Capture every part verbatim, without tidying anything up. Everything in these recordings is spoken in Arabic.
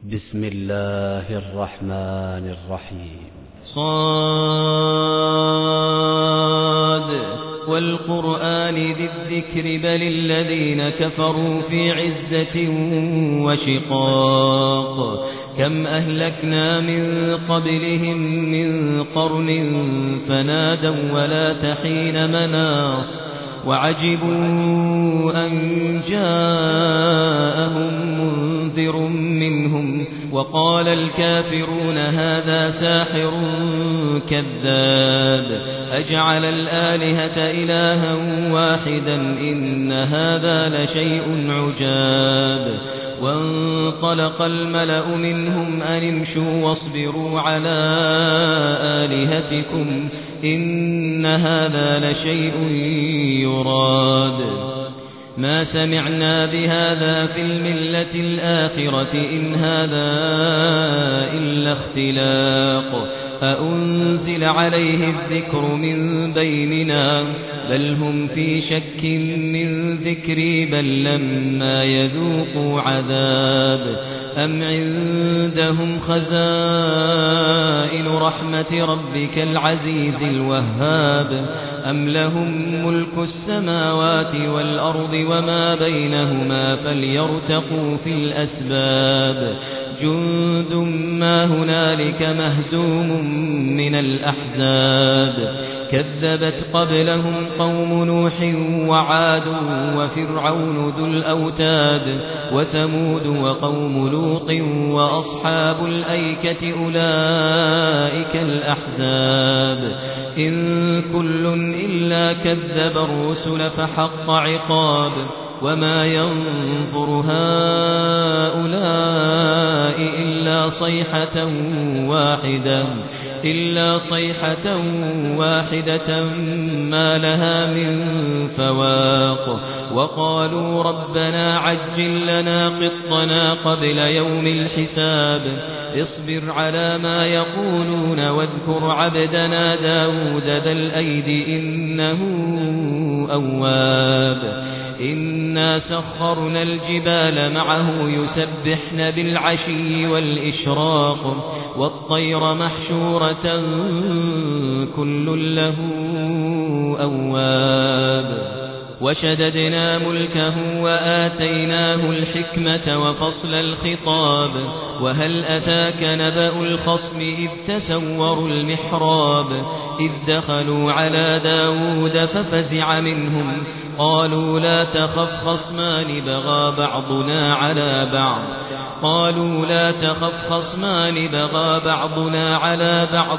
بسم الله الرحمن الرحيم. صاد والقرآن ذي الذكر بل الذين كفروا في عزة وشقاق كم أهلكنا من قبلهم من قرن فنادوا ولا تحين مناص وعجبوا أن جاءهم منذر منهم وقال الكافرون هذا ساحر كذاب أجعل الآلهة إلها واحدا إن هذا لشيء عجاب وانطلق الملأ منهم أن امشوا واصبروا على آلهتكم إن هذا لشيء يراد ما سمعنا بهذا في الملة الآخرة إن هذا إلا اختلاق أأنزل عليه الذكر من بيننا بل هم في شك من ذكري بل لما يذوقوا عذاب أم عندهم خزائن رحمة ربك العزيز الوهاب أم لهم ملك السماوات والأرض وما بينهما فليرتقوا في الأسباب جند ما هنالك مهزوم من الأحزاب كذبت قبلهم قوم نوح وعاد وفرعون ذو الأوتاد وثمود وقوم لوط وأصحاب الأيكة أولئك الأحزاب إن كل إلا كذب الرسل فحق عقاب وما ينظر هؤلاء إلا صيحة واحدة إلا صيحة واحدة ما لها من فواق وقالوا ربنا عجل لنا قطنا قبل يوم الحساب اصبر على ما يقولون واذكر عبدنا داود ذا الأيد إنه أواب إنا سخرنا الجبال معه يسبحن بالعشي والإشراق والطير محشورة كل له أواب وشددنا ملكه وآتيناه الحكمة وفصل الخطاب وهل أتاك نبأ الخصم إذ تسوروا المحراب إذ دخلوا على داود ففزع منهم قالوا لا تخف خصمان بغى بعضنا على بعض قالوا لا تخف خصمان بغى بعضنا على بعض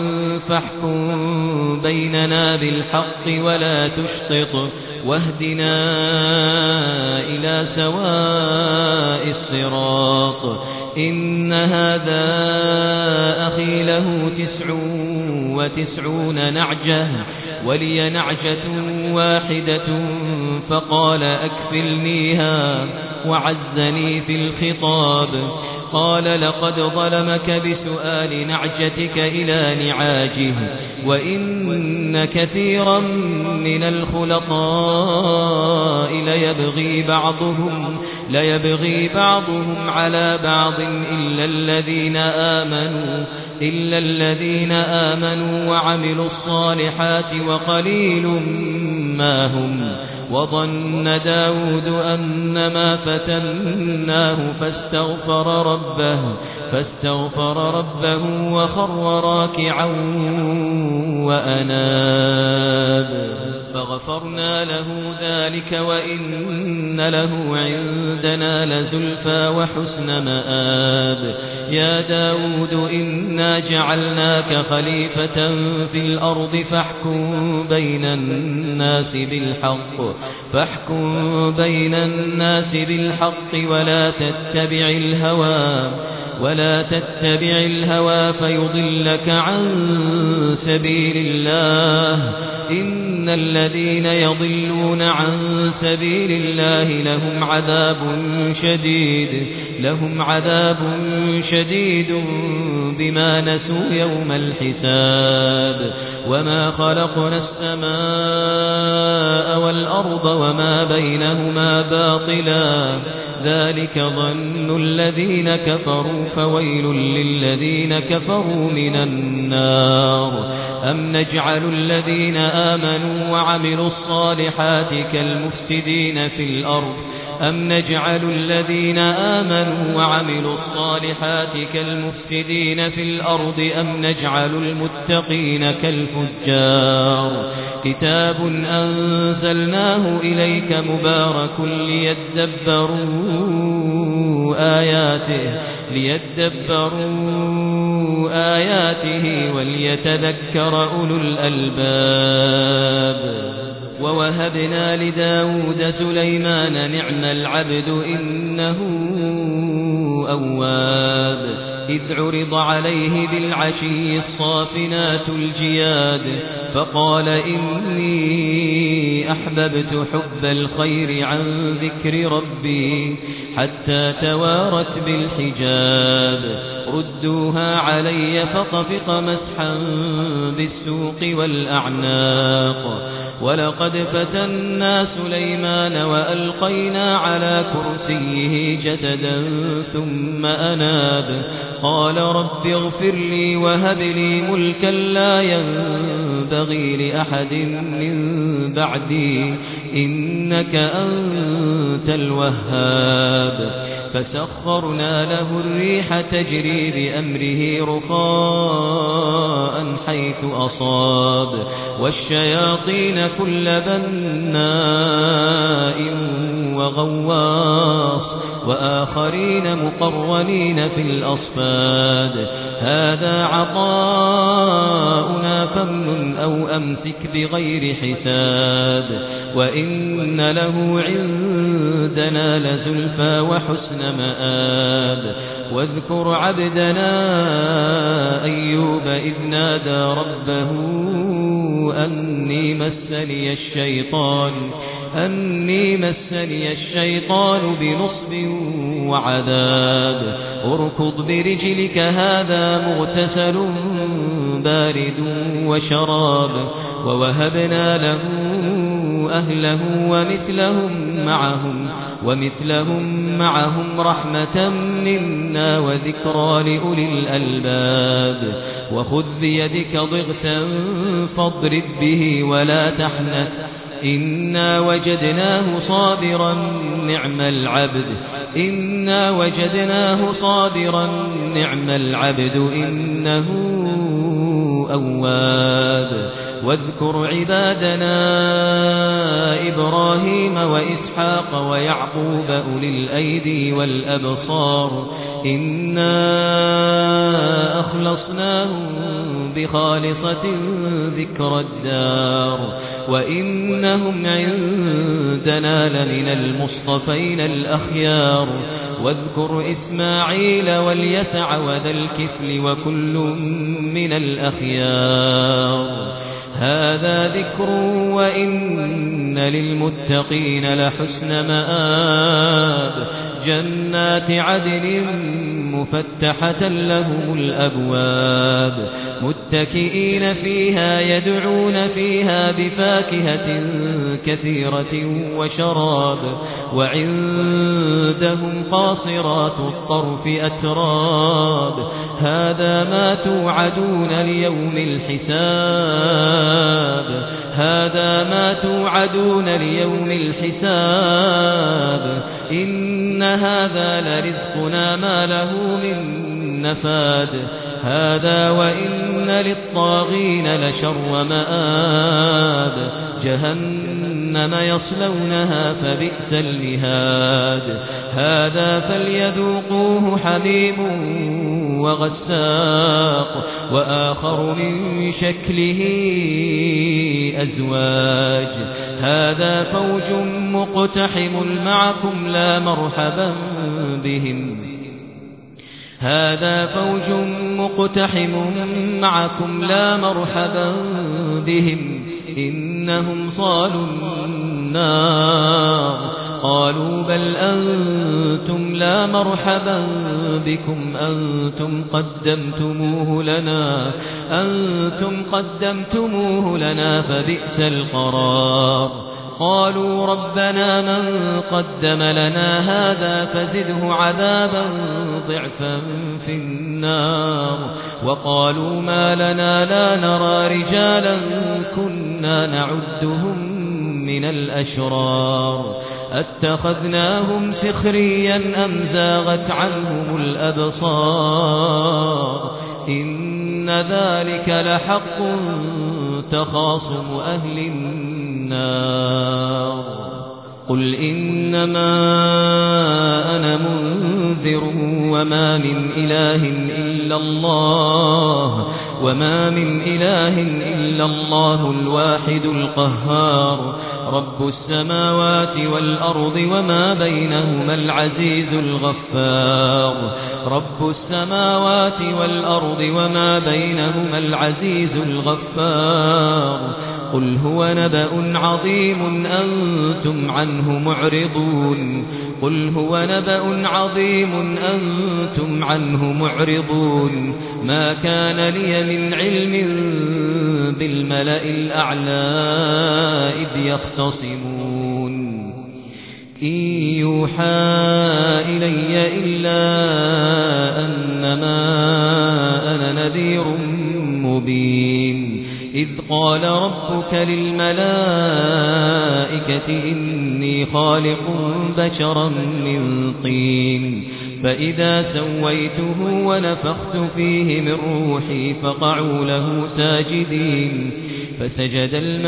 فاحكم بيننا بالحق ولا تشطط واهدنا إلى سواء الصراط إن هذا أخي له تسع وتسعون نعجة ولي نعجة واحدة فقال أكفلنيها وعزني في الخطاب قال لقد ظلمك بسؤال نعجتك إلى نعاجه وإن كثيرا من الخلطاء ليبغي بعضهم ليبغي بعضهم على بعض إلا الذين آمنوا إلا الذين آمنوا وعملوا الصالحات وقليل ما هم وظن داود أنما فتناه فاستغفر ربه فاستغفر ربه وخر راكعا وأناب فغفرنا له ذلك وإن له عندنا لزلفى وحسن مآب يا داود إنا جعلناك خليفة في الأرض فاحكم بين الناس بالحق فاحكم بين الناس بالحق ولا تتبع الهوى ولا تتبع الهوى فيضلك عن سبيل الله إن الذين يضلون عن سبيل الله لهم عذاب شديد لهم عذاب شديد بما نسوا يوم الحساب وما خلقنا السماء والأرض وما بينهما باطلا ذلك ظن الذين كفروا فويل للذين كفروا من النار أم نجعل الذين آمنوا وعملوا الصالحات كالمفسدين في الأرض أم نجعل الذين آمنوا وعملوا الصالحات كالمفسدين في الأرض أم نجعل المتقين كالفجار كتاب أنزلناه إليك مبارك ليدبروا آياته ليدبروا آياته وليتذكر أولو الألباب ووهبنا لداود سليمان نعم العبد إنه أواب إذ عرض عليه بالعشي الصافنات الجياد فقال إني أحببت حب الخير عن ذكر ربي حتى توارت بالحجاب ردوها علي فطفق مسحا بالسوق والأعناق ولقد فتنا سليمان وألقينا على كرسيه جسدا ثم أناب قال رب اغفر لي وهب لي ملكا لا ينبغي لأحد من بعدي إنك أنت الوهاب فسخرنا له الريح تجري بأمره رخاء حيث أصاب والشياطين كل بناء وغواص وآخرين مقرنين في الأصفاد هذا عطاؤنا فامنن أو أمسك بغير حساب وإن له عندنا لزلفى وحسن مآب واذكر عبدنا أيوب إذ نادى ربه أني مسني الشيطان أني مسني الشيطان بنصب وعذاب اركض برجلك هذا مغتسل بارد وشراب ووهبنا له أهله ومثلهم معهم ومثلهم معهم رحمة منا وذكرى لأولي الألباب وخذ بيدك ضغثا فاضرب به ولا تحنث إنا وجدناه صابرا نعم العبد إنا وجدناه صابرا نعم العبد إنه أواب واذكر عبادنا إبراهيم وإسحاق ويعقوب أولي الأيدي والأبصار إنا أخلصناهم بخالصة ذكر الدار وإنهم عندنا لمن المصطفين الأخيار واذكر إسماعيل واليسع وذا الكفل وكل من الأخيار هذا ذكر وإن للمتقين لحسن مآب جنات عدن مفتحة لهم الأبواب متكئين فيها يدعون فيها بفاكهة كثيرة وشراب وعندهم قاصرات الطرف أتراب هذا ما توعدون ليوم الحساب هذا ما توعدون ليوم الحساب إن هذا لرزقنا ما له من نفاد هذا وإن للطاغين لشر مآب جهنم يصلونها فبئس المهاد هذا فليذوقوه حميم وغساق وآخر من شكله أزواج هذا فوج مقتحم معكم لا مرحبا بهم هذا فوج مقتحم معكم لا مرحبا بهم إنهم صالوا النار قالوا بل أنتم لا مرحبا بكم أنتم قدمتموه لنا أنتم قدمتموه لنا فبئس القرار وقالوا ربنا من قدم لنا هذا فزده عذابا ضعفا في النار وقالوا ما لنا لا نرى رجالا كنا نعدهم من الأشرار أتخذناهم سخريا أم زاغت عنهم الأبصار إن ذلك لحق تخاصم أهل النار قل إنما أنا منذر وما من إله إلا الله وما من إله إلا الله الواحد القهار رب السماوات والأرض وما بينهما العزيز الغفار رب السماوات والأرض وما بينهما العزيز الغفار قل هو نبأ عظيم أنتم عنه معرضون قل هو نبأ عظيم أنتم عنه معرضون ما كان لي من علم بالملأ الأعلى إذ يختصمون إن يوحى إلي إلا أنما أنا نذير مبين إذ قال ربك للملائكة إني خالق بشرا من طين فإذا سويته ونفخت فيه من روحي فقعوا له ساجدين فسجد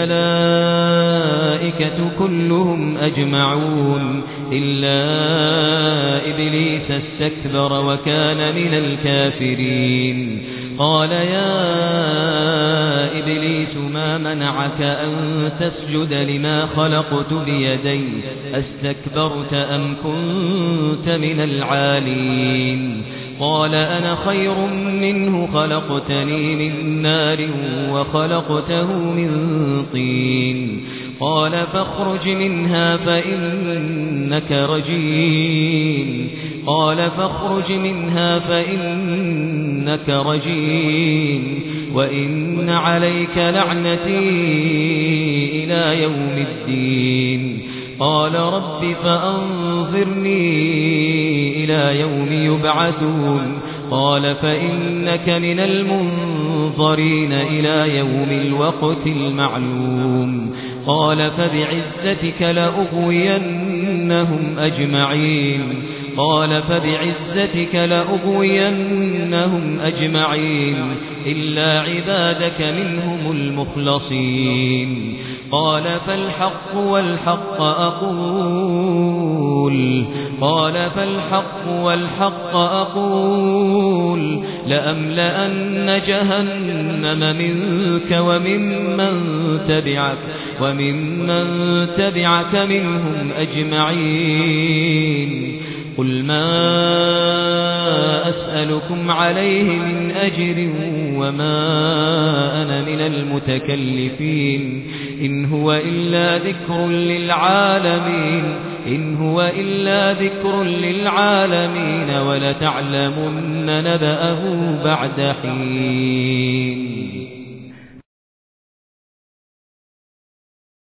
الملائكة كلهم أجمعون إلا إبليس استكبر وكان من الكافرين قال يا إبليس ما منعك أن تسجد لما خلقت بيدي أستكبرت أم كنت من العالين قال أنا خير منه خلقتني من نار وخلقته من طين قال فاخرج منها فإنك رجيم قال فاخرج منها فإنك رجيم وإن عليك لعنتي إلى يوم الدين قال رب فأنظرني إلى يوم يبعثون قال فإنك من المنظرين إلى يوم الوقت المعلوم قال فبعزتك لأغوينهم أجمعين قال فبعزتك لأغوينهم أجمعين إلا عبادك منهم المخلصين قال فالحق والحق أقول قال فالحق والحق أقول لأملأن جهنم منك وممن تبعك وممن تبعك منهم أجمعين قل ما أسألكم عليه من أجر وما أنا من المتكلفين إن هو إلا ذكر للعالمين إن هو إلا ذكر للعالمين ولتعلمن نبأه بعد حين